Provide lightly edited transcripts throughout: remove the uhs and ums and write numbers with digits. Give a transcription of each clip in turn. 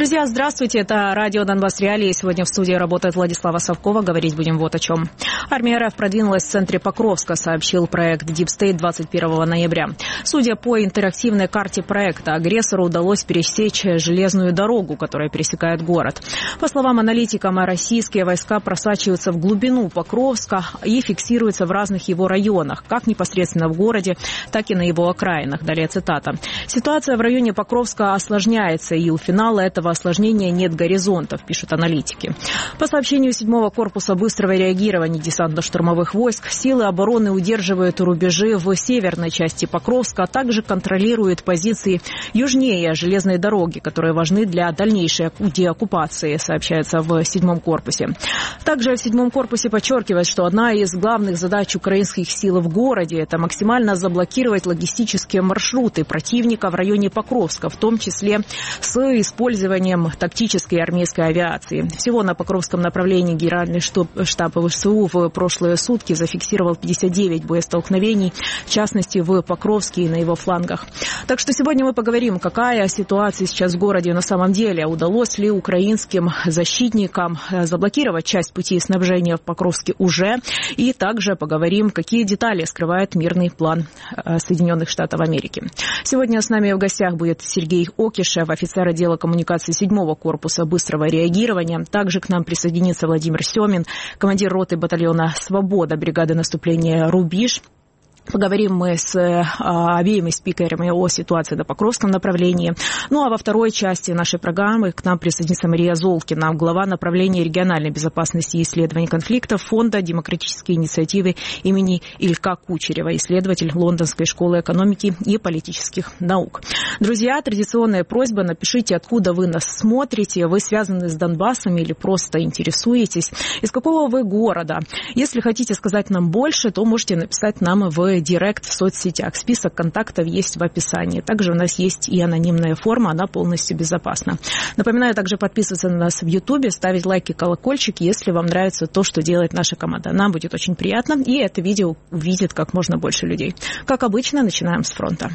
Друзья, здравствуйте. Это радио «Донбасс Реалии». Сегодня в студии работает Владислава Совкова. Говорить будем вот о чем. Армия РФ продвинулась в центре Покровска, сообщил проект Deep State 21 ноября. Судя по интерактивной карте проекта, агрессору удалось пересечь железную дорогу, которая пересекает город. По словам аналитиков, российские войска просачиваются в глубину Покровска и фиксируются в разных его районах, как непосредственно в городе, так и на его окраинах. Далее цитата. Ситуация в районе Покровска осложняется, и у финала этого осложнения нет горизонтов, пишут аналитики. По сообщению 7-го корпуса быстрого реагирования десантно-штурмовых войск, силы обороны удерживают рубежи в северной части Покровска, а также контролируют позиции южнее железной дороги, которые важны для дальнейшей деоккупации, сообщается в 7-м корпусе. Также в 7-м корпусе подчеркивают, что одна из главных задач украинских сил в городе – это максимально заблокировать логистические маршруты противника в районе Покровска, в том числе с использованием тактической и армейской авиации. Всего на Покровском направлении Генеральный штаб ВСУ в прошлые сутки зафиксировал 59 боестолкновений, в частности в Покровске и на его флангах. Так что сегодня мы поговорим, какая ситуация сейчас в городе на самом деле. Удалось ли украинским защитникам заблокировать часть пути снабжения в Покровске уже. И также поговорим, какие детали скрывает мирный план Соединенных Штатов Америки. Сегодня с нами в гостях будет Сергей Окишев, офицер отдела коммуникации 7-го корпуса быстрого реагирования. Также к нам присоединится Владимир Семин, командир роты батальона «Свобода» бригады наступления «Рубеж». Поговорим мы с обеими спикерами о ситуации на Покровском направлении. Ну а во второй части нашей программы к нам присоединится Мария Золкина, глава направления региональной безопасности и исследований конфликтов Фонда демократической инициативы имени Илька Кучерева, исследователь Лондонской школы экономики и политических наук. Друзья, традиционная просьба, напишите, откуда вы нас смотрите, вы связаны с Донбассом или просто интересуетесь, из какого вы города. Если хотите сказать нам больше, то можете написать нам в директ в соцсетях. Список контактов есть в описании. Также у нас есть и анонимная форма, она полностью безопасна. Напоминаю также подписываться на нас в Ютубе, ставить лайки, колокольчик, если вам нравится то, что делает наша команда. Нам будет очень приятно, и это видео увидит как можно больше людей. Как обычно, начинаем с фронта.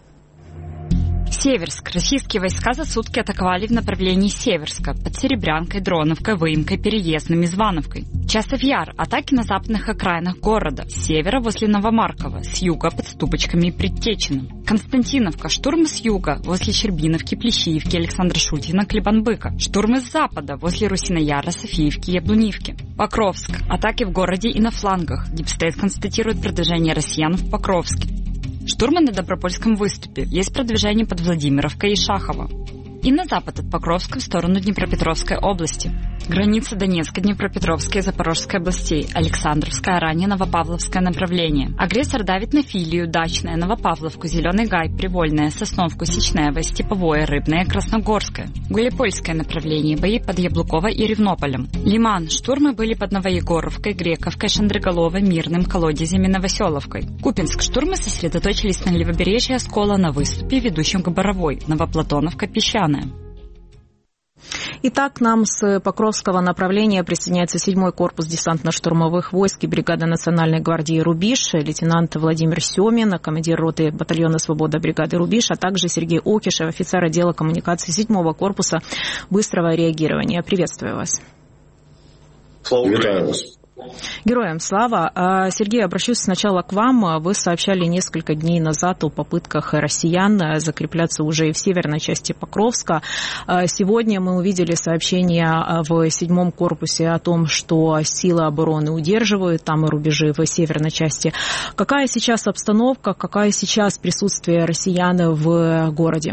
Северск. Российские войска за сутки атаковали в направлении Северска, под Серебрянкой, Дроновкой, Выемкой, Переездным и Звановкой. Часов Яр. Атаки на западных окраинах города. С севера возле Новомаркова, с юга под Ступочками и Предтечиным. Константиновка. Штурмы с юга возле Щербиновки, Плещеевки, Александра Шутьина, Клебанбыка. Штурмы с запада возле Русинояра, Софиевки и Яблунивки. Покровск. Атаки в городе и на флангах. Дипстейт констатирует продвижение россиян в Покровске. Штурмы на Добропольском выступе. Есть продвижение под Владимировкой и Шахово. И на запад от Покровска в сторону Днепропетровской области. Граница Донецкой, Днепропетровской и Запорожской областей. Александровское, ранее Новопавловское направление. Агрессор давит на Филию, Дачное, Новопавловку, Зеленый Гай, Привольное, Сосновку, Сечнево, Степовое, Рыбное, Красногорское. Гуляйпольское направление. Бои под Яблуково и Ревнополем. Лиман. Штурмы были под Новоегоровкой, Грековкой, Шандриголовой, Мирным, Колодезем и Новоселовкой. Купинск. Штурмы сосредоточились на левобережье Оскола, на выступе, ведущем к Боровой. Новоплатоновка, Песчаная. Итак, к нам с Покровского направления присоединяется 7-й корпус десантно-штурмовых войск и бригада Национальной гвардии «Рубеж», лейтенант Владимир Семин, командир роты батальона «Свобода» бригады «Рубеж», а также Сергей Окишев, офицер отдела коммуникации 7-го корпуса быстрого реагирования. Приветствую вас. Витаю вас. Героям слава. Сергей, обращусь сначала к вам. Вы сообщали несколько дней назад о попытках россиян закрепляться уже и в северной части Покровска. Сегодня мы увидели сообщение в 7-м корпусе о том, что силы обороны удерживают там и рубежи в северной части. Какая сейчас обстановка, какое сейчас присутствие россиян в городе?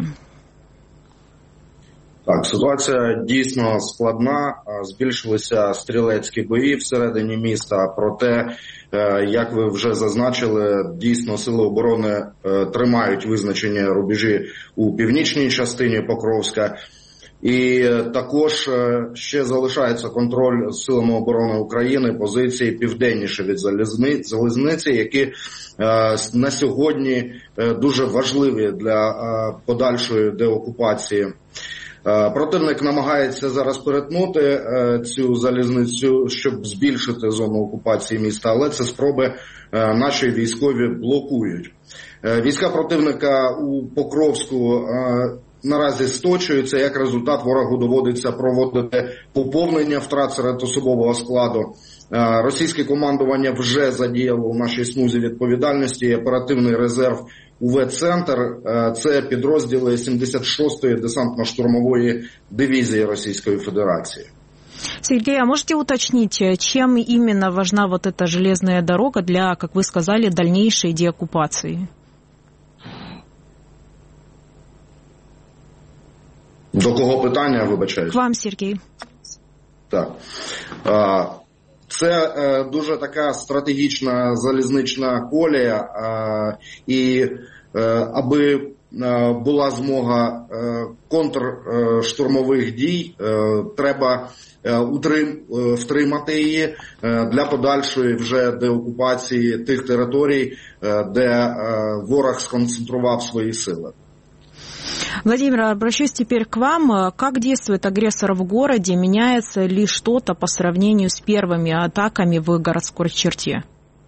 Так, ситуація дійсно складна, збільшилися стрілецькі бої всередині міста, проте, як ви вже зазначили, дійсно сили оборони тримають визначені рубежі у північній частині Покровська. І також ще залишається контроль силами оборони України позиції південніше від залізниці, які на сьогодні дуже важливі для подальшої деокупації. Противник намагається зараз перетнути цю залізницю, щоб збільшити зону окупації міста, але це спроби наші військові блокують. Війська противника у Покровську наразі сточується. Як результат, ворогу доводиться проводити поповнення втрат серед особового складу. Російське командування вже задіяло в нашій смузі відповідальності оперативний резерв УВ-центр. Це підрозділи 76-ї десантно-штурмової дивізії Російської Федерації. Сергей, а можете уточнить, чем именно важна вот эта железная дорога для, как вы сказали, дальнейшей деоккупации? До кого питання, вибачаюсь? К вам, Сергей. Так. Це дуже така стратегічна залізнична колія, і аби була змога контрштурмових дій, треба втримати її для подальшої вже деокупації тих територій, де ворог сконцентрував свої сили. Владимир, обращусь теперь к вам. Как действует агрессор в городе? Меняется ли что-то по сравнению с первыми атаками в городской черте?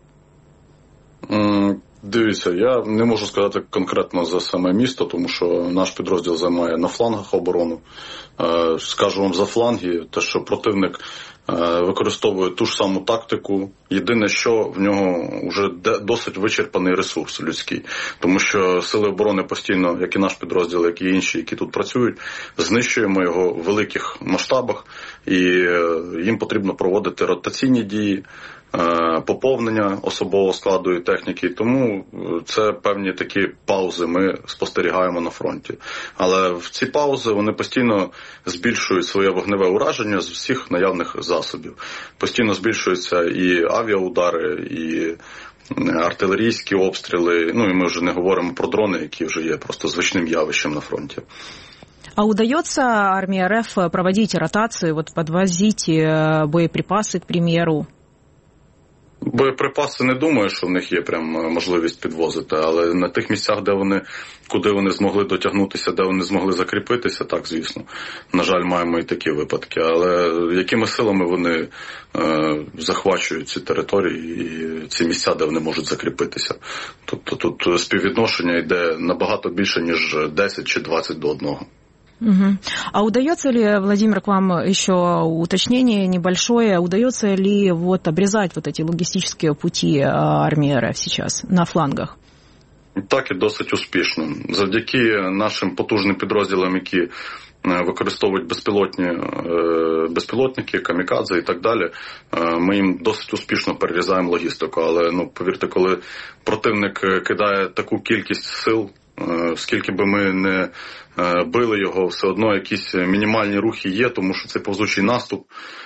Дивіться, я не можу сказати конкретно за саме місто, тому що наш підрозділ займає на флангах оборону. Скажу вам за фланги, те, що противник використовує ту ж саму тактику. Єдине, що в нього вже досить вичерпаний ресурс людський. Тому що сили оборони постійно, як і наш підрозділ, як і інші, які тут працюють, знищуємо його в великих масштабах. І їм потрібно проводити ротаційні дії, поповнення особового складу і техніки, тому це певні такі паузи ми спостерігаємо на фронті. Але в ці паузи вони постійно збільшують своє вогневе ураження з всіх наявних засобів. Постійно збільшуються і авіаудари, і артилерійські обстріли, ну і ми вже не говоримо про дрони, які вже є просто звичним явищем на фронті. А удается армии РФ проводить ротацию, вот подвозить боеприпасы, к примеру? Боєприпаси не думаю, що в них є прям можливість підвозити, але на тих місцях, куди вони змогли дотягнутися, де вони змогли закріпитися, так, звісно. На жаль, маємо і такі випадки, але якими силами вони захвачують ці території і ці місця, де вони можуть закріпитися. Тобто тут співвідношення йде набагато більше, ніж 10 чи 20 до 1. Угу. А удается ли, Владимир, к вам еще уточнение небольшое, удается ли вот обрезать вот эти логистические пути армии РФ сейчас на флангах? Так, і досить успішно. Завдяки нашим потужним підрозділам, які використовують безпілотники, камікадзе і так далі, ми їм досить успішно перерізаємо логістику. Але, повірте, коли противник кидає таку кількість сил, скільки би ми не били його, все одно якісь мінімальні рухи є, тому що це повзучий наступ,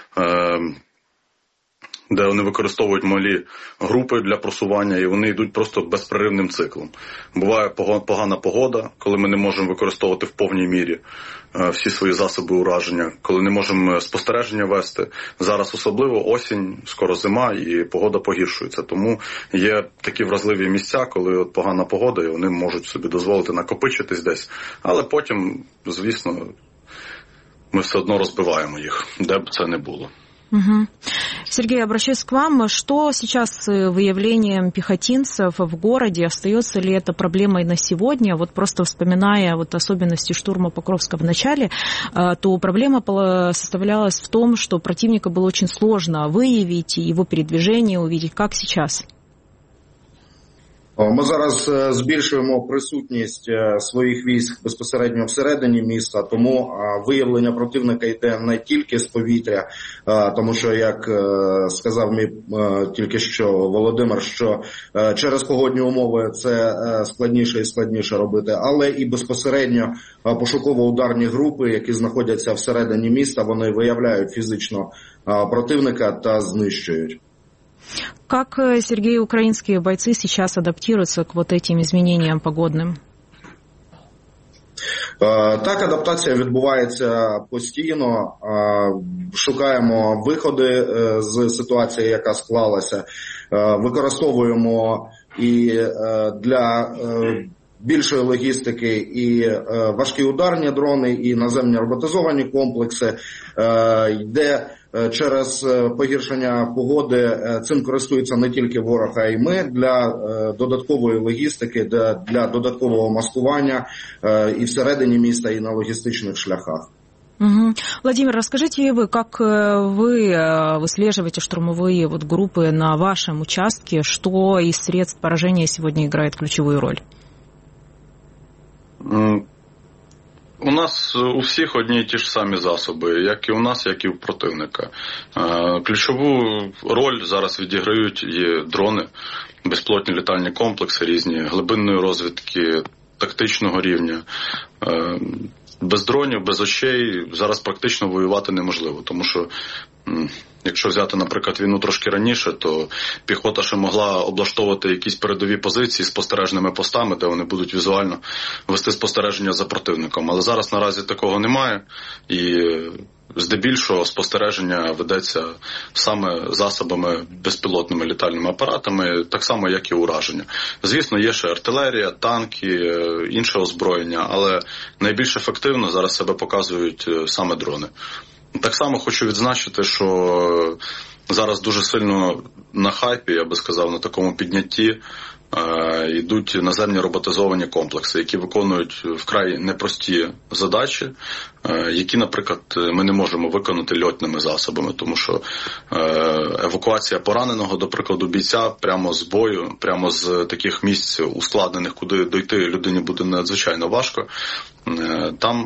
де вони використовують малі групи для просування, і вони йдуть просто безперервним циклом. Буває погана погода, коли ми не можемо використовувати в повній мірі всі свої засоби ураження, коли не можемо спостереження вести. Зараз особливо осінь, скоро зима, і погода погіршується. Тому є такі вразливі місця, коли от погана погода, і вони можуть собі дозволити накопичитись десь. Але потім, звісно, ми все одно розбиваємо їх, де б це не було. Угу. Сергей, обращаюсь к вам. Что сейчас с выявлением пехотинцев в городе? Остается ли это проблемой на сегодня? Вот просто вспоминая вот особенности штурма Покровска в начале, то проблема составлялась в том, что противника было очень сложно выявить, его передвижение увидеть. Как сейчас? Ми зараз збільшуємо присутність своїх військ безпосередньо всередині міста, тому виявлення противника йде не тільки з повітря, тому що, як сказав мій тільки що Володимир, що через погодні умови це складніше і складніше робити, але і безпосередньо пошуково-ударні групи, які знаходяться всередині міста, вони виявляють фізично противника та знищують. Как, Сергей, украинские бойцы сейчас адаптируются к вот этим изменениям погодным? Так, адаптація відбувається постійно. Шукаємо виходи з ситуації, яка склалася. Використовуємо і для більшої логістики і важкі ударні дрони, і наземні роботизовані комплекси, де через погіршення погоди цим користується не тільки ворог, а й ми, для додаткової логістики, для додаткового маскування і всередині міста, і на логістичних шляхах. Угу. Владимир, расскажите вы, как вы выслеживаете штурмовые группы на вашем участке, что из средств поражения сегодня играет ключевую роль? У нас у всіх одні і ті ж самі засоби, як і у нас, як і у противника. Ключову роль зараз відіграють і дрони, безпілотні літальні комплекси різні, глибинної розвідки, тактичного рівня. Без дронів, без очей зараз практично воювати неможливо, тому що якщо взяти, наприклад, війну трошки раніше, то піхота ще могла облаштовувати якісь передові позиції з спостережними постами, де вони будуть візуально вести спостереження за противником. Але зараз наразі такого немає, і здебільшого спостереження ведеться саме засобами безпілотними літальними апаратами, так само, як і ураження. Звісно, є ще артилерія, танки, інше озброєння, але найбільш ефективно зараз себе показують саме дрони. Так само хочу відзначити, що зараз дуже сильно на хайпі, я би сказав, на такому піднятті йдуть наземні роботизовані комплекси, які виконують вкрай непрості задачі, які, наприклад, ми не можемо виконати льотними засобами, тому що евакуація пораненого, до прикладу, бійця прямо з бою, прямо з таких місць ускладнених, куди дойти людині буде надзвичайно важко, там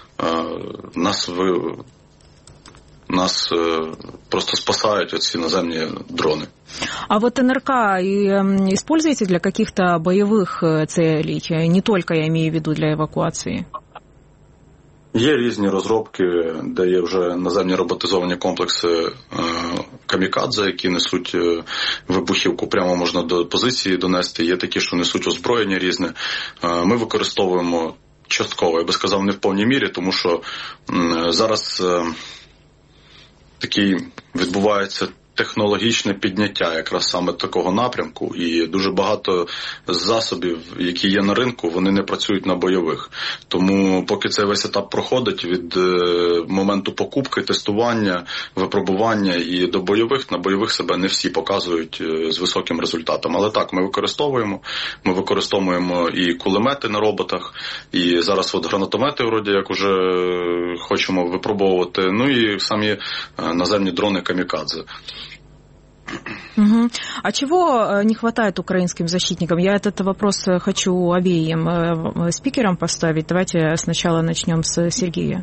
нас просто спасают эти наземные дроны. А вот НРК используете для каких-то боевых целей? Не только, я имею в виду, для евакуації? Є різні розробки, де є вже наземні роботизовані комплекси камікадзе, які несуть вибухівку, прямо можна до позиції донести. Є такі, що несуть озброєння різне. Ми використовуємо частково, я би сказав, не в повній мірі, тому що зараз такий відбувається технологічне підняття якраз саме такого напрямку, і дуже багато засобів, які є на ринку, вони не працюють на бойових. Тому поки цей весь етап проходить від моменту покупки, тестування, випробування і до бойових, на бойових себе не всі показують з високим результатом. Але так, ми використовуємо і кулемети на роботах, і зараз от гранатомети вроді як уже хочемо випробовувати, ну і самі наземні дрони камікадзе. Угу. А чего не хватает украинским защитникам? Я этот вопрос хочу обеим спикерам поставить. Давайте сначала начнем с Сергея.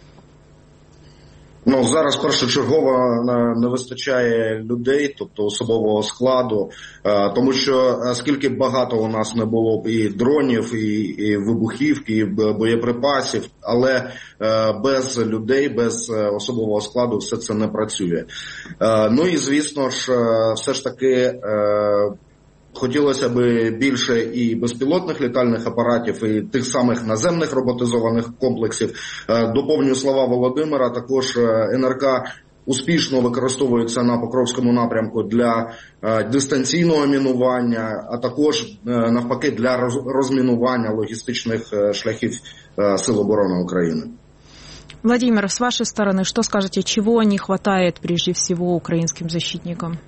Зараз першочергово не вистачає людей, тобто особового складу, тому що скільки багато у нас не було б і дронів, і вибухівки, і боєприпасів, але без людей, без особового складу все це не працює. І звісно ж, все ж таки хотілося б більше і безпілотних літальних апаратів, і тих самих наземних роботизованих комплексів. Доповню слова Володимира, також НРК успішно використовується на Покровському напрямку для дистанційного мінування, а також навпаки для розмінування логістичних шляхів Сил оборони України. Владимир, с вашей стороны, что скажете, чего не хватает прежде всего украинским защитникам?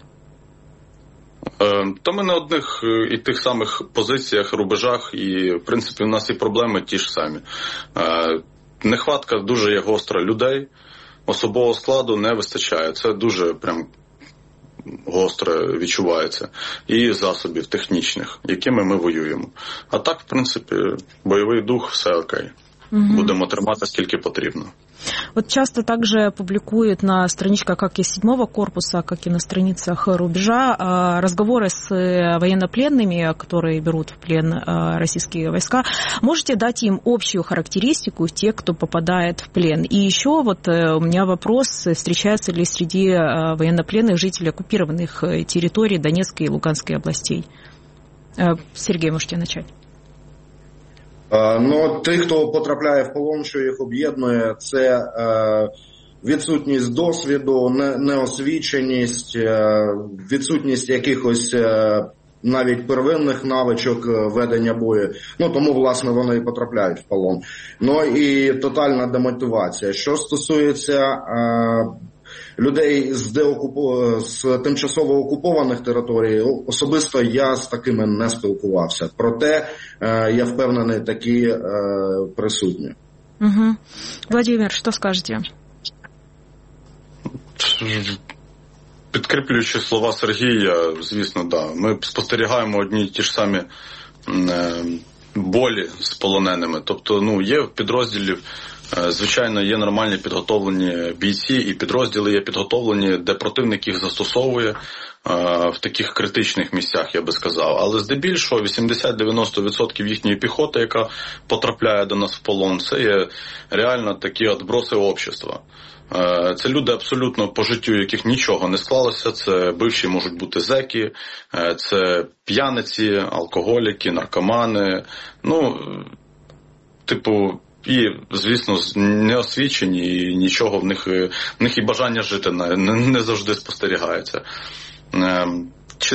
То ми на одних і тих самих позиціях, рубежах, і, в принципі, у нас і проблеми ті ж самі. Нехватка дуже є гостра людей, особового складу не вистачає. Це дуже прям гостро відчувається. І засобів технічних, якими ми воюємо. А так, в принципі, бойовий дух, все окей. Будемо тримати скільки потрібно. Вот часто также публикуют на страничках как и 7-го корпуса, как и на страницах рубежа разговоры с военнопленными, которые берут в плен российские войска. Можете дать им общую характеристику тех, кто попадает в плен? И еще вот у меня вопрос, встречаются ли среди военнопленных жители оккупированных территорий Донецкой и Луганской областей? Сергей, можете начать. Тих, хто потрапляє в полон, що їх об'єднує, це відсутність досвіду, неосвіченість, відсутність якихось навіть первинних навичок ведення бою. Тому, власне, вони і потрапляють в полон. І тотальна демотивація. Що стосується людей з тимчасово окупованих територій, особисто я з такими не спілкувався. Проте, я впевнений, такі присутні. Угу. Владимир, що скажете? Підкріплюючи слова Сергія, звісно, да. Ми спостерігаємо одні й ті ж самі болі з полоненими. Тобто, є в підрозділів, звичайно, є нормальні підготовлені бійці, і підрозділи є підготовлені, де противник їх застосовує в таких критичних місцях, я би сказав. Але здебільшого 80-90% їхньої піхоти, яка потрапляє до нас в полон, це є реально такі відброси общества. Це люди абсолютно по життю, яких нічого не склалося, це бивші можуть бути зеки, це п'яниці, алкоголіки, наркомани, і, звісно, неосвічені, і нічого в них і бажання жити не завжди спостерігається. Чи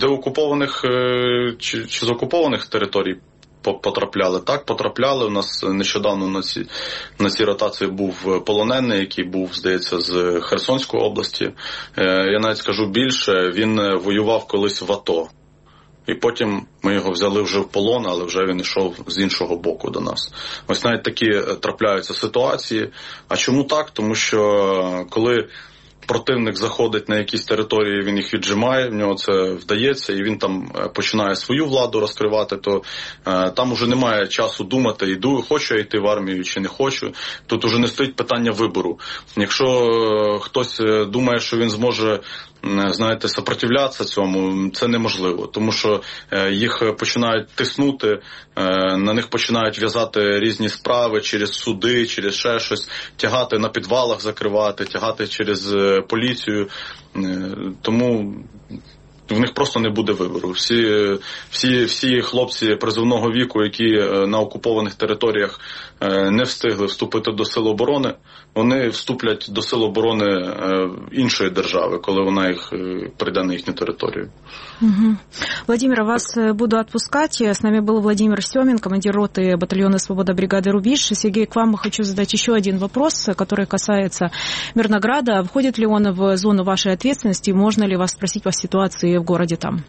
з окупованих територій потрапляли? Так, потрапляли. У нас нещодавно на цій ротації був полонений, який був, здається, з Херсонської області. Я навіть скажу більше, він воював колись в АТО. І потім ми його взяли вже в полон, але вже він йшов з іншого боку до нас. Ось навіть такі трапляються ситуації. А чому так? Тому що коли противник заходить на якісь території, він їх віджимає, в нього це вдається, і він там починає свою владу розкривати, то там уже немає часу думати, хочу я йти в армію чи не хочу. Тут уже не стоїть питання вибору. Якщо хтось думає, що він зможе, сопротивлятися цьому, це неможливо, тому що їх починають тиснути, на них починають в'язати різні справи через суди, через ще щось, тягати на підвалах, закривати, тягати через поліцію, тому в них просто не буде вибору. Всі хлопці призовного віку, які на окупованих територіях не встигли вступити до Сил оборони, вони вступлять до Сил оборони іншої держави, коли вона їх прийде на їхню територію. Угу. Владимир, вас буду отпускать. С нами был Владимир Семин, командир роты батальона «Свобода» бригады «Рубеж». Сергей, к вам хочу задать еще один вопрос, который касается Мирнограда. Входит ли он в зону вашей ответственности? Можно ли вас спросить по ситуации в городе там?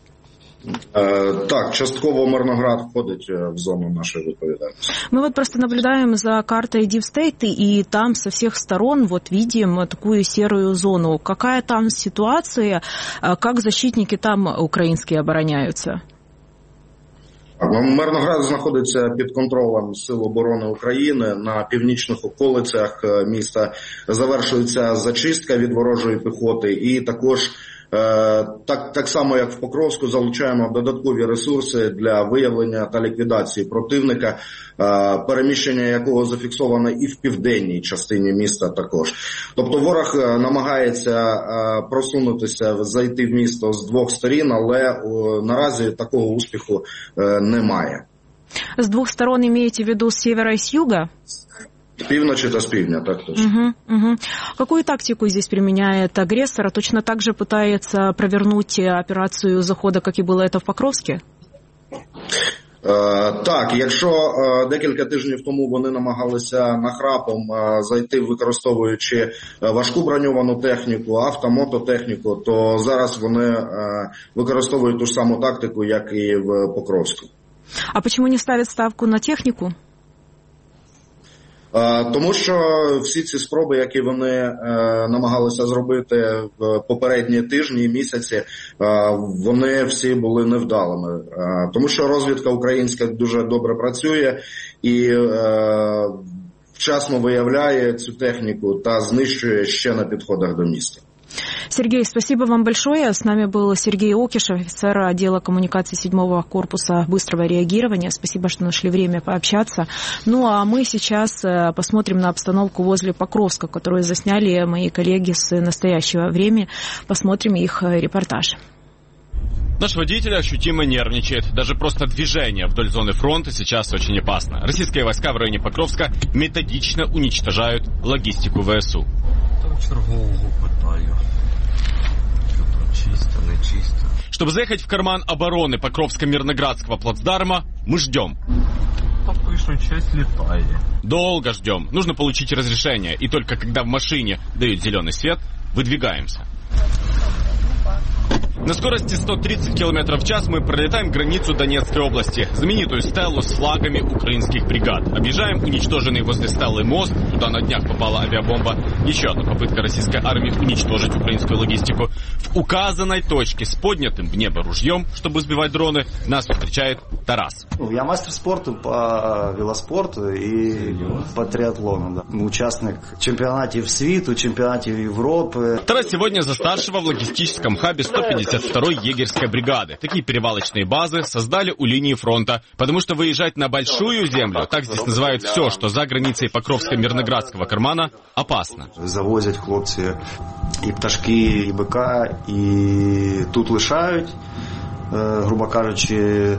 Так, частково Мирноград входить в зону нашей відповідальності. Мы просто наблюдаем за картой Deep State, и там со всех сторон видим такую серую зону. Какая там ситуация, как защитники там украинские обороняются? Мирноград знаходиться під контролем Сил оборони України. На північних околицях міста завершується зачистка від ворожої піхоти, і також так само, як в Покровську, залучаємо додаткові ресурси для виявлення та ліквідації противника, переміщення якого зафіксовано і в південній частині міста також. Тобто ворог намагається просунутися, зайти в місто з двох сторін, але наразі такого успіху немає. З двох сторон имеете в виду з севера і з юга? С півночі та з півдня, так точно. Угу. Какую тактику здесь применяет агрессор? Точно так же пытается провернуть операцию захода, как и было это в Покровске? Так, якщо декілька тижнів тому вони намагалися нахрапом зайти, використовуючи важку броньовану техніку, автомототехніку, то зараз вони використовують ту ж саму тактику, як і в Покровську. А чому не ставлять ставку на техніку? Тому що всі ці спроби, які вони намагалися зробити в попередні тижні і місяці, вони всі були невдалими. Тому що розвідка українська дуже добре працює і вчасно виявляє цю техніку та знищує ще на підходах до міста. Сергей, спасибо вам большое. С нами был Сергей Окишев, офицер отдела коммуникации 7-го корпуса быстрого реагирования. Спасибо, что нашли время пообщаться. Ну, а мы сейчас посмотрим на обстановку возле Покровска, которую засняли мои коллеги с настоящего времени. Посмотрим их репортаж. Наш водитель ощутимо нервничает. Даже просто движение вдоль зоны фронта сейчас очень опасно. Российские войска в районе Покровска методично уничтожают логистику ВСУ. Чергового питаю. Що Чисто, не чисто. Чтобы заехать в карман обороны Покровско-Мирноградского плацдарма, мы ждем. Пишут, часть летает. Долго ждем. Нужно получить разрешение. И только когда в машине дают зеленый свет, выдвигаемся. На скорости 130 км в час мы пролетаем границу Донецкой области, знаменитую стеллу с флагами украинских бригад. Объезжаем уничтоженный возле стеллы мост, туда на днях попала авиабомба. Еще одна попытка российской армии уничтожить украинскую логистику. В указанной точке с поднятым в небо ружьем, чтобы сбивать дроны, нас встречает Тарас. Я мастер спорту по велоспорту и по триатлону. Да. Участник чемпионатів світу, чемпионатів Европы. Тарас сегодня за старшего в логистическом хабе 152-й егерской бригады. Такие перевалочные базы создали у линии фронта, потому что выезжать на большую землю, так здесь называют все, что за границей Покровско-Мирноградского кармана, опасно. Завозять хлопці і пташки, і бика, і тут лишають, грубо кажучи,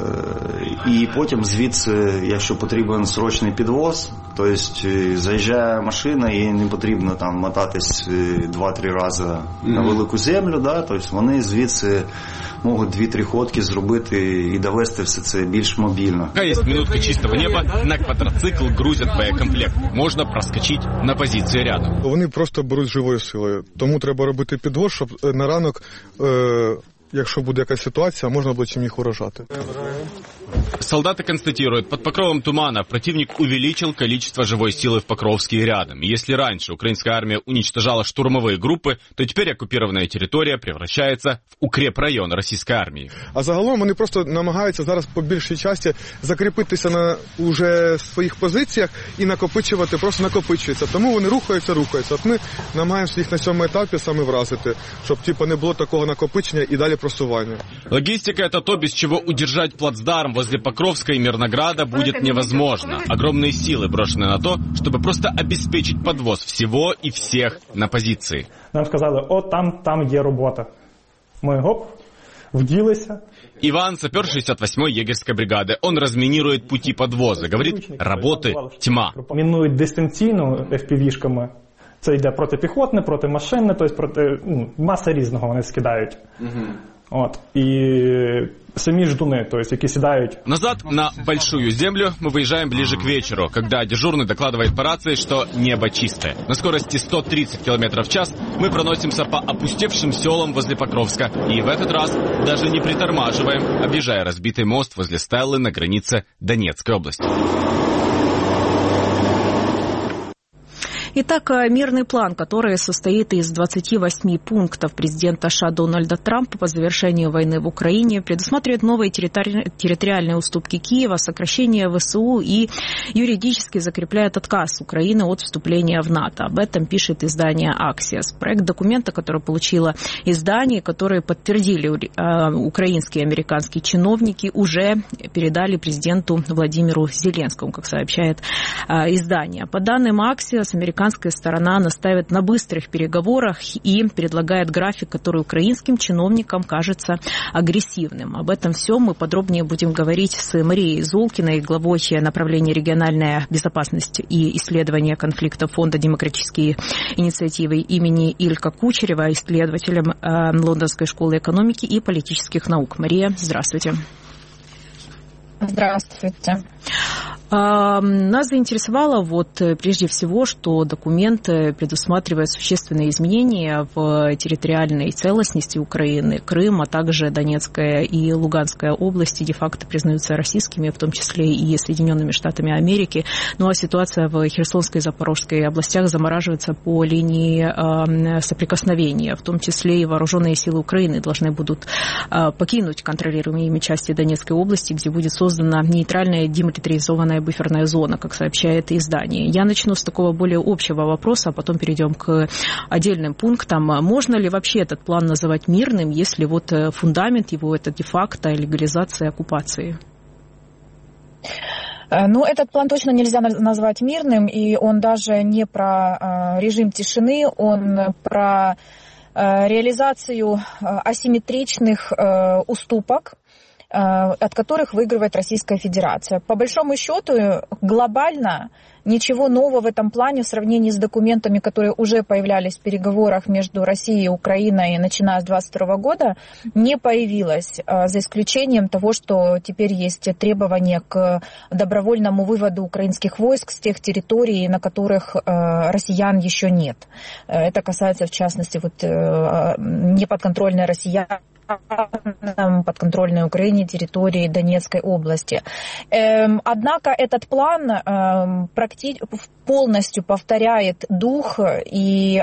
і потім звідси, якщо потрібен срочний підвоз, тобто заїжджає машина і не потрібно там мотатись 2-3 рази на велику землю, да, тобто вони звідси можуть 2-3 ходки зробити і довести все це більш мобільно. Пока есть минутка чистого неба, на квадроцикл грузят боєкомплект. Можна проскочити на позиції рядом. Вони просто беруть живою силою, тому треба робити підвоз, щоб на ранок, якщо буде якась ситуація, можна було чим їх уражати. Солдаты констатируют, под покровом тумана противник увеличил количество живой силы в Покровске и рядом. Если раньше украинская армия уничтожала штурмовые группы, то теперь оккупированная территория превращается в укрепрайон российской армии. А загалом вони просто намагаються зараз по більшій часті закріпитися на уже своїх позиціях і накопичувати, просто накопичуються. Тому вони рухаються. От ми намагаємося їх на цьому етапі саме вразити, щоб не було такого накопичення і далі просування. Логистика – это то, без чего удержать плацдарм возле Покровска и Мирнограда будет невозможно. Огромные силы брошены на то, чтобы просто обеспечить подвоз всего и всех на позиции. Нам сказали, там є робота. Ми вділися. Иван, сапер 68-й егерской бригады. Он разминирует пути подвоза. Говорит, работы тьма. Мінують дистанційно FPV-шками. Це йде протипіхотне, протимашинне, тобто маса різного вони скидають. І самі ждуни, то есть, які сідають. Назад на большую землю мы выезжаем ближе к вечеру, когда дежурный докладывает по рации, что небо чистое. На скорости 130 км в час мы проносимся по опустевшим селам возле Покровска. И в этот раз даже не притормаживаем, объезжая разбитый мост возле Стеллы на границе Донецкой области. Итак, мирный план, который состоит из 28 пунктов президента США Дональда Трампа по завершению войны в Украине, предусматривает новые территориальные уступки Киева, сокращение ВСУ и юридически закрепляет отказ Украины от вступления в НАТО. Об этом пишет издание Axios. Проект документа, который получило издание, который подтвердили украинские и американские чиновники, уже передали президенту Владимиру Зеленскому, как сообщает издание. По данным Axios, американская сторона настаивает на быстрых переговорах и предлагает график, который украинским чиновникам кажется агрессивным. Об этом всем мы подробнее будем говорить с Марией Золкиной, главой направления региональная безопасность и исследования конфликта Фонда демократические инициативы имени Илька Кучерева, исследователем Лондонской школы экономики и политических наук. Мария, здравствуйте. Здравствуйте. Нас заинтересовало прежде всего, что документ предусматривает существенные изменения в территориальной целостности Украины. Крым, а также Донецкая и Луганская области де-факто признаются российскими, в том числе и Соединенными Штатами Америки. Ну а ситуация в Херсонской и Запорожской областях замораживается по линии соприкосновения. В том числе и вооруженные силы Украины должны будут покинуть контролируемые ими части Донецкой области, где будет создана нейтральная демилитаризованная буферная зона, как сообщает издание. Я начну с такого более общего вопроса, а потом перейдем к отдельным пунктам. Можно ли вообще этот план называть мирным, если фундамент его это де-факто легализация оккупации? Этот план точно нельзя назвать мирным, и он даже не про режим тишины, он про реализацию асимметричных уступок от которых выигрывает Российская Федерация. По большому счету, глобально ничего нового в этом плане в сравнении с документами, которые уже появлялись в переговорах между Россией и Украиной, начиная с 2022 года, не появилось, за исключением того, что теперь есть требования к добровольному выводу украинских войск с тех территорий, на которых россиян еще нет. Это касается, в частности, неподконтрольной россиянам, подконтрольной Украине территории Донецкой области. Однако этот план полностью повторяет дух и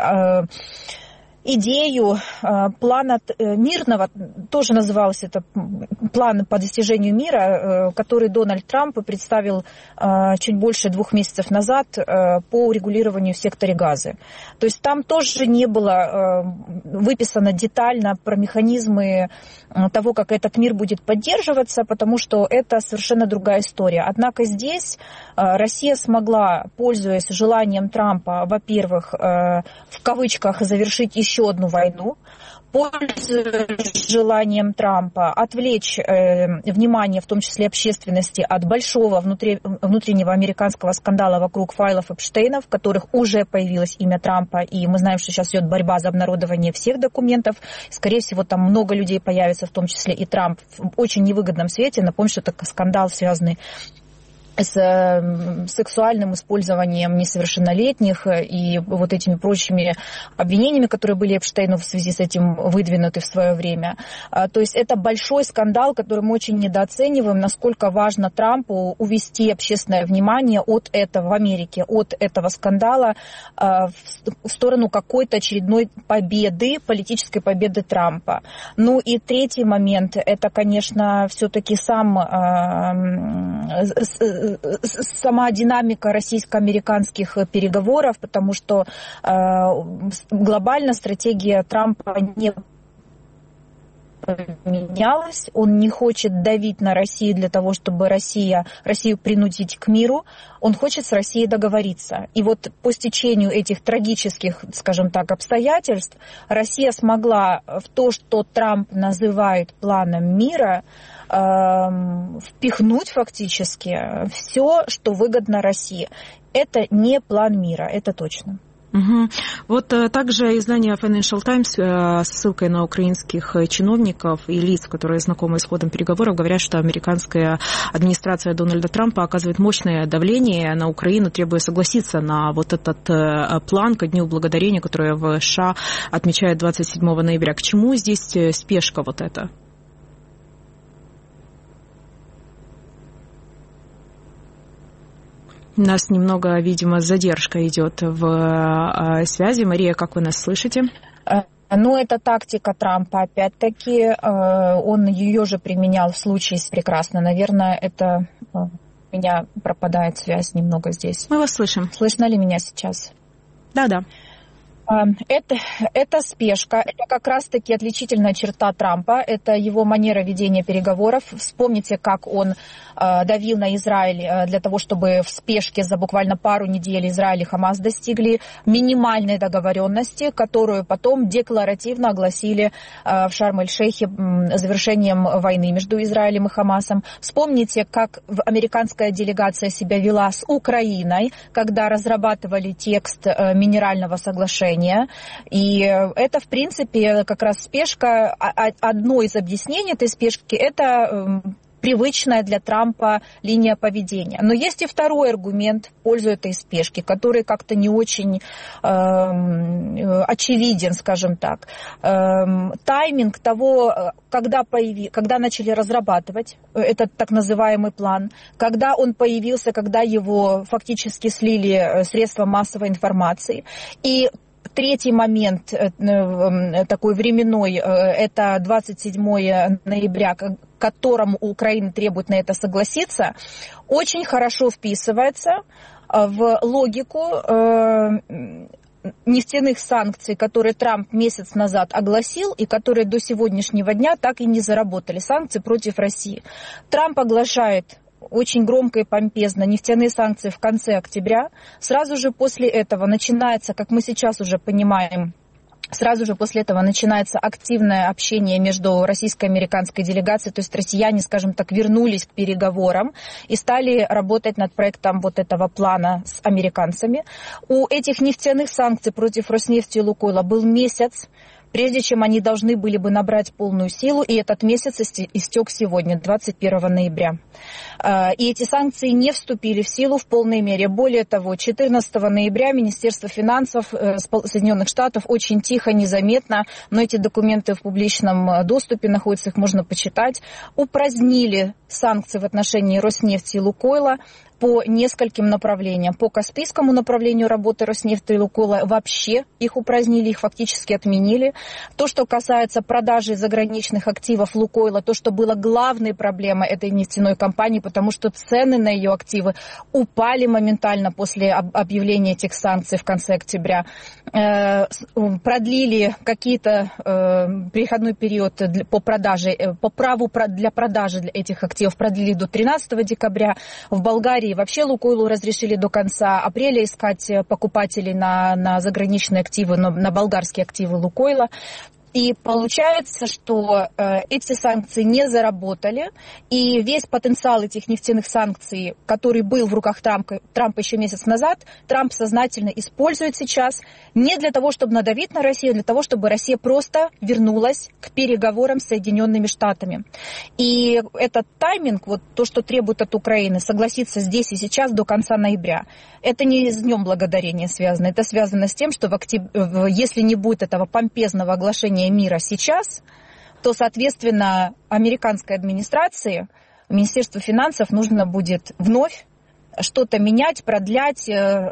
идею плана мирного, тоже назывался это план по достижению мира, который Дональд Трамп представил чуть больше 2 месяцев назад по урегулированию в секторе Газы. То есть там тоже не было выписано детально про механизмы того, как этот мир будет поддерживаться, потому что это совершенно другая история. Однако здесь Россия смогла, пользуясь желанием Трампа, во-первых, в кавычках завершить еще одну войну, пользуясь желанием Трампа отвлечь внимание, в том числе общественности, от большого внутреннего американского скандала вокруг файлов Эпштейна, в которых уже появилось имя Трампа, и мы знаем, что сейчас идет борьба за обнародование всех документов. Скорее всего, там много людей появится, в том числе и Трамп, в очень невыгодном свете. Напомню, что это скандал, связанный с сексуальным использованием несовершеннолетних и вот этими прочими обвинениями, которые были Эпштейну в связи с этим выдвинуты в свое время. То есть это большой скандал, который мы очень недооцениваем, насколько важно Трампу увести общественное внимание от этого в Америке, от этого скандала в сторону какой-то очередной победы, политической победы Трампа. Ну и третий момент, это, конечно, все-таки сама динамика российско-американских переговоров, потому что глобально стратегия Трампа не поменялась. Он не хочет давить на Россию для того, чтобы Россию принудить к миру. Он хочет с Россией договориться. И вот по стечению этих трагических, скажем так, обстоятельств Россия смогла в то, что Трамп называет планом мира, впихнуть фактически все, что выгодно России. Это не план мира, это точно. Угу. Вот также издание Financial Times с ссылкой на украинских чиновников и лиц, которые знакомы с ходом переговоров, говорят, что американская администрация Дональда Трампа оказывает мощное давление на Украину, требуя согласиться на вот этот план ко Дню Благодарения, который в США отмечают 27 ноября. К чему здесь спешка вот эта? У нас немного, видимо, задержка идет в связи. Мария, как вы нас слышите? Ну, это тактика Трампа, опять-таки. Он ее же применял в случае прекрасно. Наверное, это у меня пропадает связь немного здесь. Мы вас слышим. Слышно ли меня сейчас? Да. Это спешка, это как раз-таки отличительная черта Трампа, это его манера ведения переговоров. Вспомните, как он давил на Израиль для того, чтобы в спешке за буквально пару недель Израиль и Хамас достигли минимальной договоренности, которую потом декларативно огласили в Шарм-эль-Шейхе завершением войны между Израилем и Хамасом. Вспомните, как американская делегация себя вела с Украиной, когда разрабатывали текст Минерального соглашения. И это, в принципе, как раз спешка. Одно из объяснений этой спешки – это привычная для Трампа линия поведения. Но есть и второй аргумент в пользу этой спешки, который как-то не очень очевиден, скажем так. Тайминг того, когда начали разрабатывать этот так называемый план, когда он появился, когда его фактически слили средства массовой информации. И третий момент такой временной, это 27 ноября, к которому у Украины требуют на это согласиться, очень хорошо вписывается в логику нефтяных санкций, которые Трамп месяц назад огласил и которые до сегодняшнего дня так и не заработали. Санкции против России. Трамп оглашает очень громко и помпезно нефтяные санкции в конце октября. Сразу же после этого начинается, как мы сейчас уже понимаем, Сразу же после этого начинается активное общение между российско-американской делегацией, то есть россияне, скажем так, вернулись к переговорам и стали работать над проектом вот этого плана с американцами. У этих нефтяных санкций против Роснефти и Лукойла был месяц, прежде чем они должны были бы набрать полную силу, и этот месяц истек сегодня, 21 ноября. И эти санкции не вступили в силу в полной мере. Более того, 14 ноября Министерство финансов Соединенных Штатов очень тихо, незаметно, но эти документы в публичном доступе находятся, их можно почитать, упразднили санкции в отношении Роснефти и Лукойла по нескольким направлениям. По Каспийскому направлению работы Роснефти и Лукойла вообще их упразднили, их фактически отменили. То, что касается продажи заграничных активов Лукойла, то, что было главной проблемой этой нефтяной компании, потому что цены на ее активы упали моментально после объявления этих санкций в конце октября. Продлили какие-то переходной период по продаже, по праву для продажи для этих активов продлили до 13 декабря. В Болгарии вообще Лукойлу разрешили до конца апреля искать покупателей на заграничные активы, на болгарские активы Лукойла. И получается, что эти санкции не заработали, и весь потенциал этих нефтяных санкций, который был в руках Трампа еще месяц назад, Трамп сознательно использует сейчас не для того, чтобы надавить на Россию, а для того, чтобы Россия просто вернулась к переговорам с Соединенными Штатами. И этот тайминг, вот то, что требует от Украины, согласиться здесь и сейчас до конца ноября, это не с Днем Благодарения связано, это связано с тем, что если не будет этого помпезного оглашения мира сейчас, то, соответственно, американской администрации, Министерству финансов нужно будет вновь что-то менять, продлять,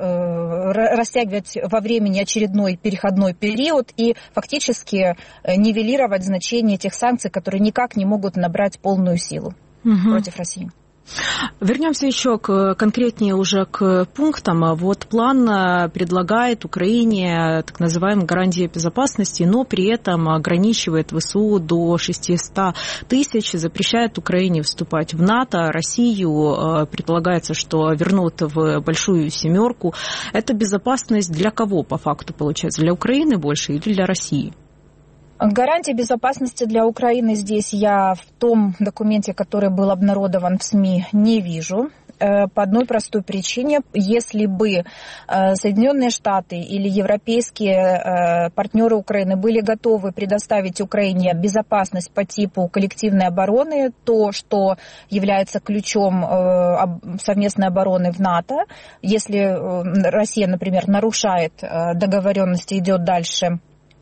растягивать во времени очередной переходной период и фактически нивелировать значение этих санкций, которые никак не могут набрать полную силу против России. Вернемся еще конкретнее уже к пунктам. Вот план предлагает Украине так называемые гарантии безопасности, но при этом ограничивает ВСУ до 600 тысяч, запрещает Украине вступать в НАТО. Россию предполагается, что вернут в большую семерку. Это безопасность для кого по факту получается? Для Украины больше или для России? Гарантии безопасности для Украины здесь я в том документе, который был обнародован в СМИ, не вижу. По одной простой причине. Если бы Соединенные Штаты или европейские партнеры Украины были готовы предоставить Украине безопасность по типу коллективной обороны, то, что является ключом совместной обороны в НАТО, если Россия, например, нарушает договоренности, идет дальше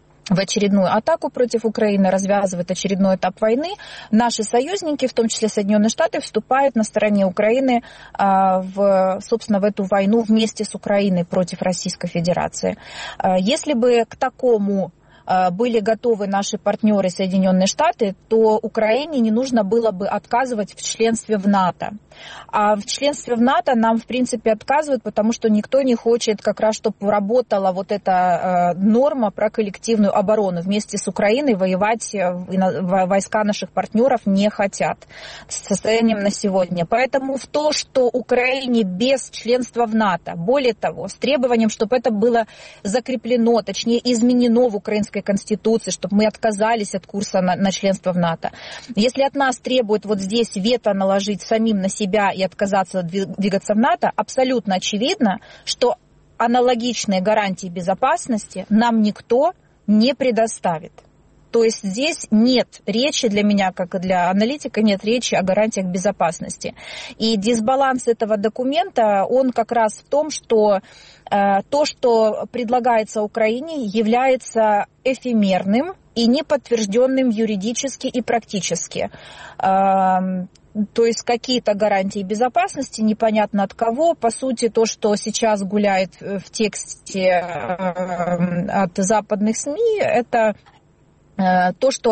в очередную атаку против Украины, развязывает очередной этап войны, наши союзники, в том числе Соединенные Штаты, вступают на стороне Украины собственно, в эту войну вместе с Украиной против Российской Федерации. Если бы к такому были готовы наши партнеры Соединенные Штаты, то Украине не нужно было бы отказывать в членстве в НАТО. А в членстве в НАТО нам, в принципе, отказывают, потому что никто не хочет как раз, чтобы работала вот эта норма про коллективную оборону. Вместе с Украиной воевать войска наших партнеров не хотят с состоянием на сегодня. Поэтому в то, что Украине без членства в НАТО, более того, с требованием, чтобы это было закреплено, точнее изменено в украинской конституции, чтобы мы отказались от курса на членство в НАТО. Если от нас требуют вот здесь вето наложить самим на себя и отказаться двигаться в НАТО, абсолютно очевидно, что аналогичные гарантии безопасности нам никто не предоставит. То есть здесь нет речи для меня, как и для аналитика, нет речи о гарантиях безопасности. И дисбаланс этого документа, он как раз в том, что то, что предлагается Украине, является эфемерным и неподтвержденным юридически и практически. То есть какие-то гарантии безопасности, непонятно от кого. По сути, то, что сейчас гуляет в тексте от западных СМИ, это то, что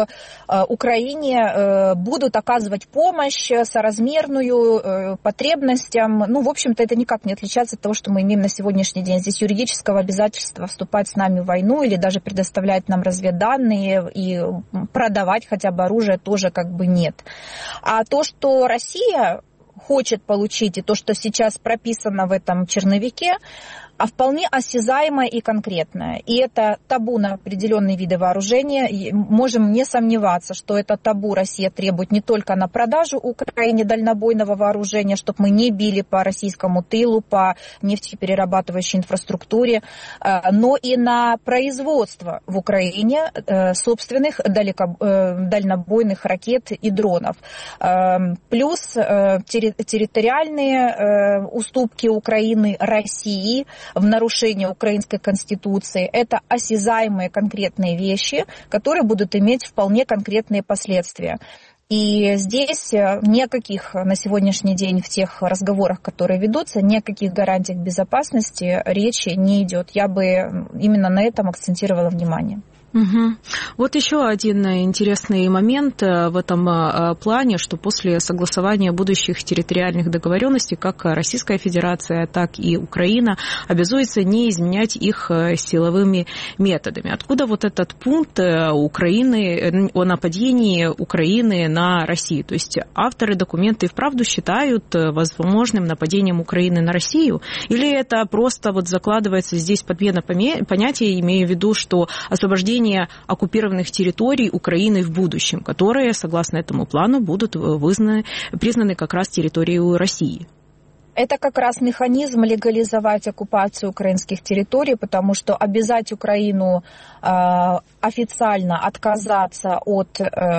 Украине будут оказывать помощь соразмерную потребностям. Ну, в общем-то, это никак не отличается от того, что мы имеем на сегодняшний день. Здесь юридического обязательства вступать с нами в войну или даже предоставлять нам разведданные и продавать хотя бы оружие тоже как бы нет. А то, что Россия хочет получить, и то, что сейчас прописано в этом черновике, а вполне осязаемое и конкретное. И это табу на определенные виды вооружения. И можем не сомневаться, что это табу Россия требует не только на продажу Украине дальнобойного вооружения, чтобы мы не били по российскому тылу, по нефтеперерабатывающей инфраструктуре, но и на производство в Украине собственных дальнобойных ракет и дронов. Плюс территориальные уступки Украины России в нарушение украинской конституции. Это осязаемые конкретные вещи, которые будут иметь вполне конкретные последствия. И здесь никаких на сегодняшний день в тех разговорах, которые ведутся, ни о каких гарантиях безопасности речи не идет. Я бы именно на этом акцентировала внимание. Угу. Вот еще один интересный момент в этом плане, что после согласования будущих территориальных договоренностей, как Российская Федерация, так и Украина обязуются не изменять их силовыми методами. Откуда вот этот пункт Украины о нападении Украины на Россию? То есть авторы документа и вправду считают возможным нападением Украины на Россию? Или это просто вот закладывается здесь подмена понятия, имея в виду, что освобождение оккупированных территорий Украины в будущем, которые, согласно этому плану, будут признаны как раз территорией России? Это как раз механизм легализовать оккупацию украинских территорий, потому что обязать Украину официально отказаться от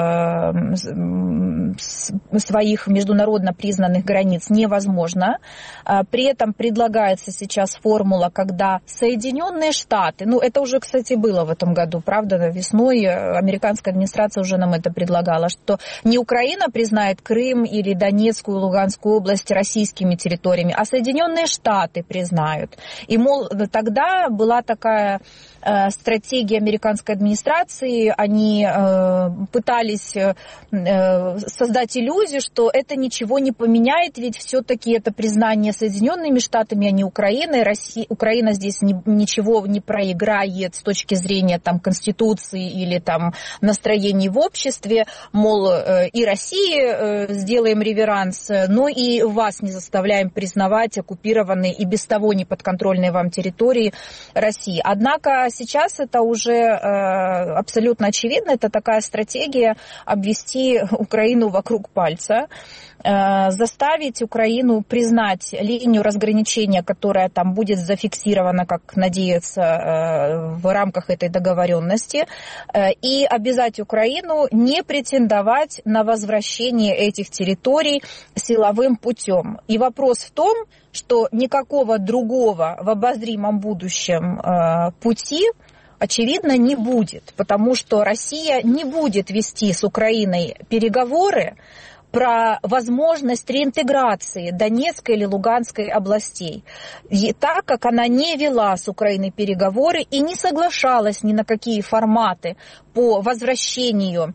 своих международно признанных границ невозможно. При этом предлагается сейчас формула, когда Соединенные Штаты, это уже, кстати, было в этом году, правда, весной американская администрация уже нам это предлагала, что не Украина признает Крым или Донецкую, Луганскую область российскими территориями, а Соединенные Штаты признают. И, мол, тогда была такая стратегия американской администрации, они пытались создать иллюзию, что это ничего не поменяет, ведь все-таки это признание Соединенными Штатами, а не Украиной. Украина здесь ничего не проиграет с точки зрения Конституции или настроений в обществе, мол, и России сделаем реверанс, но и вас не заставляем признавать оккупированные и без того неподконтрольные вам территории России. Однако сейчас это уже абсолютно очевидно, это такая стратегия обвести Украину вокруг пальца, заставить Украину признать линию разграничения, которая там будет зафиксирована, как надеется, в рамках этой договоренности, и обязать Украину не претендовать на возвращение этих территорий силовым путем. И вопрос в том, что никакого другого в обозримом будущем пути, очевидно, не будет, потому что Россия не будет вести с Украиной переговоры про возможность реинтеграции Донецкой или Луганской областей, так как она не вела с Украиной переговоры и не соглашалась ни на какие форматы по возвращению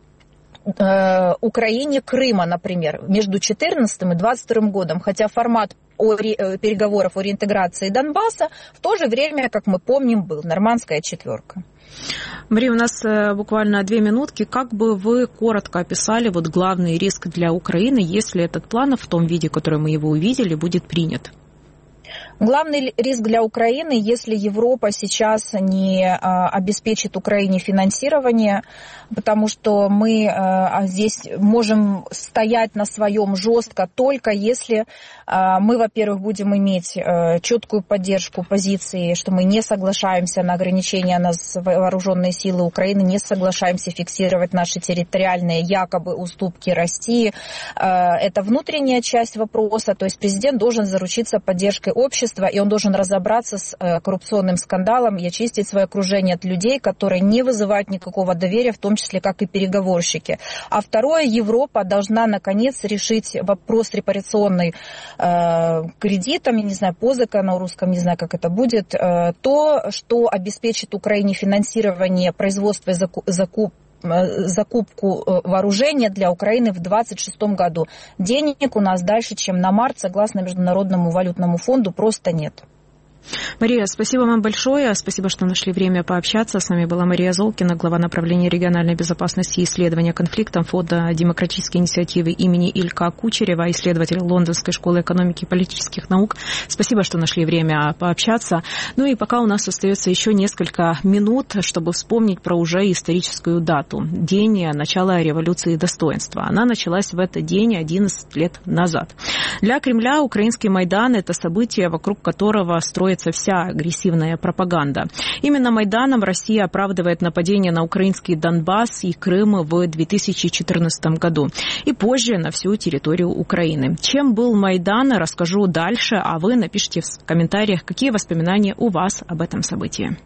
Украине Крыма, например, между 2014 и 2022 годом, хотя формат переговоров о реинтеграции Донбасса в то же время, как мы помним, был Нормандская четверка. Мария, у нас буквально 2 минутки. Как бы вы коротко описали главный риск для Украины, если этот план в том виде, в котором мы его увидели, будет принят? Главный риск для Украины, если Европа сейчас не обеспечит Украине финансирование, потому что мы здесь можем стоять на своем жестко только если мы, во-первых, будем иметь четкую поддержку позиции, что мы не соглашаемся на ограничения на вооруженные силы Украины, не соглашаемся фиксировать наши территориальные якобы уступки России. Это внутренняя часть вопроса, то есть президент должен заручиться поддержкой общества, и он должен разобраться с коррупционным скандалом и очистить свое окружение от людей, которые не вызывают никакого доверия, в том числе как и переговорщики. А второе, Европа должна наконец решить вопрос репарационный кредитом, я не знаю, позыка на русском, не знаю, как это будет, то, что обеспечит Украине финансирование производства и закупку вооружения для Украины в 2026 году. Денег у нас дальше, чем на март, согласно Международному валютному фонду, просто нет. Мария, спасибо вам большое. Спасибо, что нашли время пообщаться. С вами была Мария Золкина, глава направления региональной безопасности и исследования конфликтов Фонда демократической инициативы имени Илька Кучерева, исследователь Лондонской школы экономики и политических наук. Спасибо, что нашли время пообщаться. Ну и пока у нас остается еще несколько минут, чтобы вспомнить про уже историческую дату. День начала революции достоинства. Она началась в этот день 11 лет назад. Для Кремля украинский Майдан – это событие, вокруг которого строится вся агрессивная пропаганда. Именно Майданом Россия оправдывает нападение на украинский Донбасс и Крым в 2014 году. И позже на всю территорию Украины. Чем был Майдан, расскажу дальше, а вы напишите в комментариях, какие воспоминания у вас об этом событии.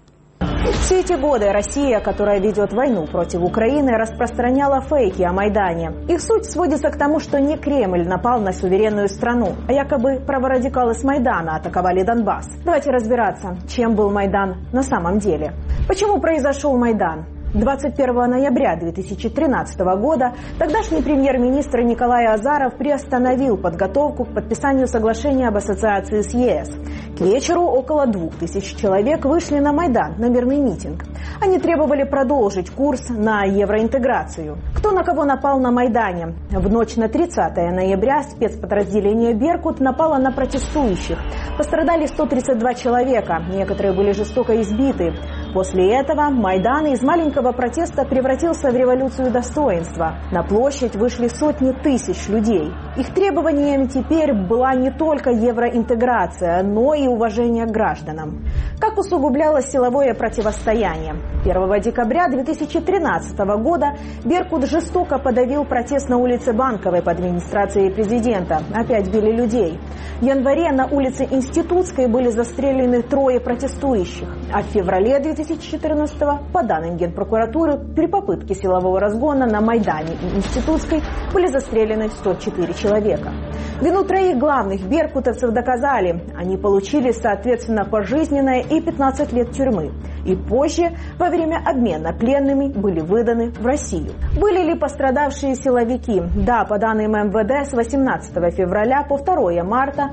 Все эти годы Россия, которая ведет войну против Украины, распространяла фейки о Майдане. Их суть сводится к тому, что не Кремль напал на суверенную страну, а якобы праворадикалы с Майдана атаковали Донбасс. Давайте разбираться, чем был Майдан на самом деле. Почему произошел Майдан? 21 ноября 2013 года тогдашний премьер-министр Николай Азаров приостановил подготовку к подписанию соглашения об ассоциации с ЕС. К вечеру около 2000 человек вышли на Майдан на мирный митинг. Они требовали продолжить курс на евроинтеграцию. Кто на кого напал на Майдане? В ночь на 30 ноября спецподразделение «Беркут» напало на протестующих. Пострадали 132 человека, некоторые были жестоко избиты. После этого Майдан из маленького протеста превратился в революцию достоинства. На площадь вышли сотни тысяч людей. Их требованиями теперь была не только евроинтеграция, но и уважение к гражданам. Как усугублялось силовое противостояние? 1 декабря 2013 года «Беркут» жестоко подавил протест на улице Банковой под администрацией президента. Опять били людей. В январе на улице Институтской были застрелены 3 протестующих. А в феврале 2014-го, по данным Генпрокуратуры, при попытке силового разгона на Майдане и Институтской были застрелены 104 человека. Вину 3 главных беркутовцев доказали. Они получили, соответственно, пожизненное и 15 лет тюрьмы. И позже, во время обмена пленными, были выданы в Россию. Были ли пострадавшие силовики? Да, по данным МВД, с 18 февраля по 2 марта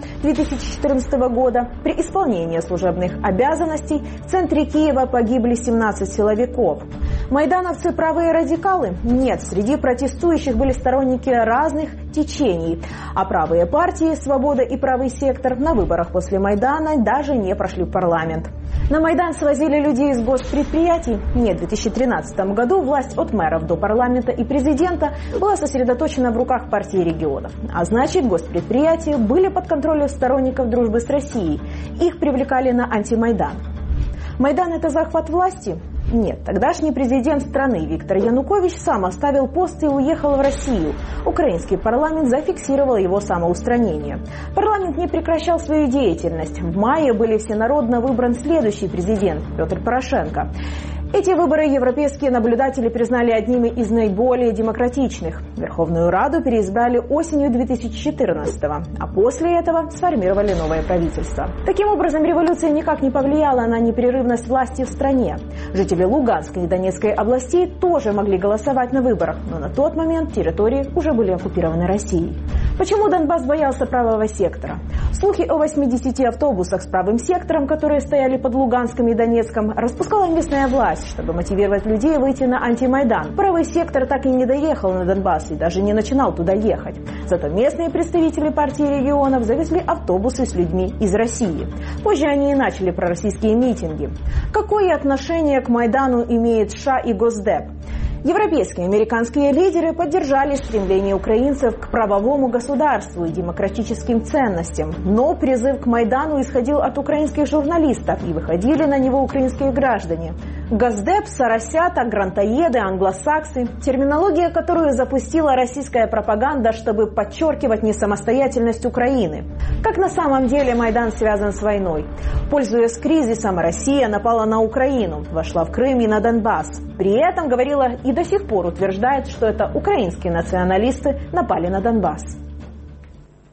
2014 года при исполнении служебных обязанностей в центре Киева погибли 17 силовиков. Майдановцы правые радикалы? Нет, среди протестующих были сторонники разных течений. А правые партии «Свобода» и «Правый сектор» на выборах после Майдана даже не прошли в парламент. На Майдан свозили людей из госпредприятий? Нет, в 2013 году власть от мэров до парламента и президента была сосредоточена в руках партии регионов. А значит, госпредприятия были под контролем сторонников дружбы с Россией. Их привлекали на антимайдан. Майдан – это захват власти? Нет, тогдашний президент страны Виктор Янукович сам оставил пост и уехал в Россию. Украинский парламент зафиксировал его самоустранение. Парламент не прекращал свою деятельность. В мае были всенародно выбран следующий президент Петр Порошенко. Эти выборы европейские наблюдатели признали одними из наиболее демократичных. Верховную Раду переизбрали осенью 2014-го, а после этого сформировали новое правительство. Таким образом, революция никак не повлияла на непрерывность власти в стране. Жители Луганской и Донецкой областей тоже могли голосовать на выборах, но на тот момент территории уже были оккупированы Россией. Почему Донбасс боялся правого сектора? Слухи о 80 автобусах с правым сектором, которые стояли под Луганском и Донецком, распускала местная власть, чтобы мотивировать людей выйти на антимайдан. Правый сектор так и не доехал на Донбасс и даже не начинал туда ехать. Зато местные представители партии регионов завезли автобусы с людьми из России. Позже они и начали пророссийские митинги. Какое отношение к Майдану имеет США и Госдеп? Европейские и американские лидеры поддержали стремление украинцев к правовому государству и демократическим ценностям. Но призыв к Майдану исходил от украинских журналистов, и выходили на него украинские граждане. Госдеп, соросята, грантоеды, англосаксы – терминология, которую запустила российская пропаганда, чтобы подчеркивать несамостоятельность Украины. Как на самом деле Майдан связан с войной? Пользуясь кризисом, Россия напала на Украину, вошла в Крым и на Донбасс. При этом говорила и до сих пор утверждает, что это украинские националисты напали на Донбасс.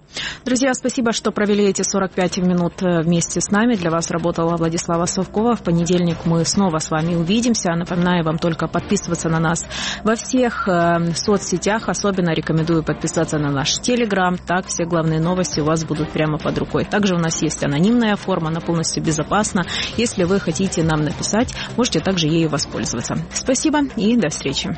Друзья, спасибо, что провели эти 45 минут вместе с нами. Для вас работала Владислава Совкова. В понедельник мы снова с вами увидимся. Напоминаю вам только подписываться на нас во всех соцсетях. Особенно рекомендую подписаться на наш Телеграм. Так все главные новости у вас будут прямо под рукой. Также у нас есть анонимная форма, она полностью безопасна. Если вы хотите нам написать, можете также ею воспользоваться. Спасибо и до встречи.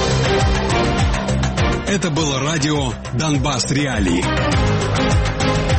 Это было радио «Донбасс Реалии».